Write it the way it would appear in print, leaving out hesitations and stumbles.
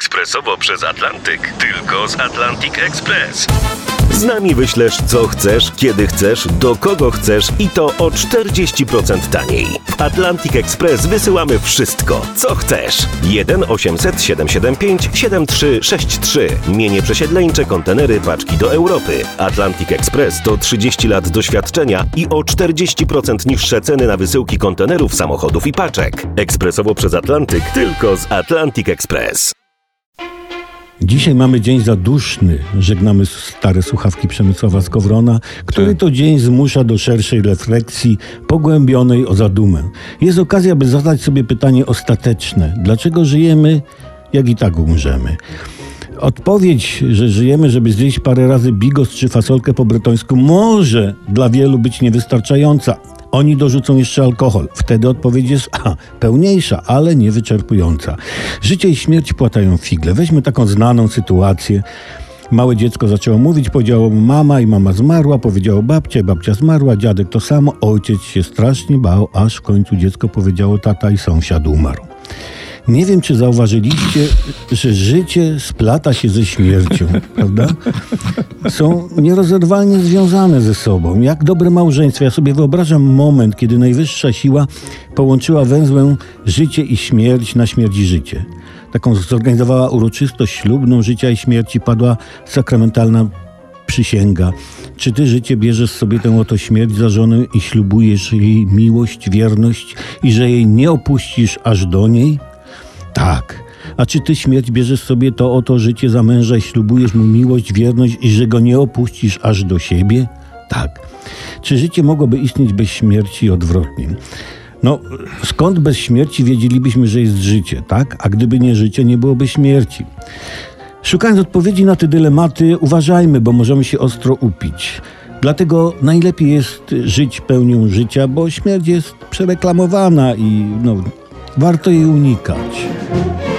ekspresowo przez Atlantyk. Tylko z Atlantic Express. Z nami wyślesz co chcesz, kiedy chcesz, do kogo chcesz i to o 40% taniej. W Atlantic Express wysyłamy wszystko, co chcesz. 1 800 775 7363. Mienie przesiedleńcze, kontenery, paczki do Europy. Atlantic Express to 30 lat doświadczenia i o 40% niższe ceny na wysyłki kontenerów, samochodów i paczek. Ekspresowo przez Atlantyk, tylko z Atlantic Express. Dzisiaj mamy dzień zaduszny. Żegnamy stare słuchawki Przemysława Skowrona, który to dzień zmusza do szerszej refleksji, pogłębionej o zadumę. Jest okazja, by zadać sobie pytanie ostateczne. Dlaczego żyjemy, jak i tak umrzemy? Odpowiedź, że żyjemy, żeby zjeść parę razy bigos czy fasolkę po bretońsku, może dla wielu być niewystarczająca. Oni dorzucą jeszcze alkohol. Wtedy odpowiedź jest pełniejsza, ale niewyczerpująca. Życie i śmierć płatają figle. Weźmy taką znaną sytuację. Małe dziecko zaczęło mówić, powiedziało mu mama i mama zmarła, powiedziało babcia i babcia zmarła, dziadek to samo, ojciec się strasznie bał, aż w końcu dziecko powiedziało tata i sąsiad umarł. Nie wiem, czy zauważyliście, że życie splata się ze śmiercią, prawda? Są nierozerwalnie związane ze sobą, jak dobre małżeństwo. Ja sobie wyobrażam moment, kiedy najwyższa siła połączyła węzłem życie i śmierć na śmierć i życie. Taką zorganizowała uroczystość ślubną życia i śmierci, padła sakramentalna przysięga. Czy ty, życie, bierzesz sobie tę oto śmierć za żonę i ślubujesz jej miłość, wierność i że jej nie opuścisz aż do niej? Tak. A czy ty, śmierć, bierzesz sobie to oto życie za męża i ślubujesz mu miłość, wierność i że go nie opuścisz aż do siebie? Tak. Czy życie mogłoby istnieć bez śmierci i odwrotnie? No, skąd bez śmierci wiedzielibyśmy, że jest życie, tak? A gdyby nie życie, nie byłoby śmierci. Szukając odpowiedzi na te dylematy, uważajmy, bo możemy się ostro upić. Dlatego najlepiej jest żyć pełnią życia, bo śmierć jest przereklamowana i warto jej unikać.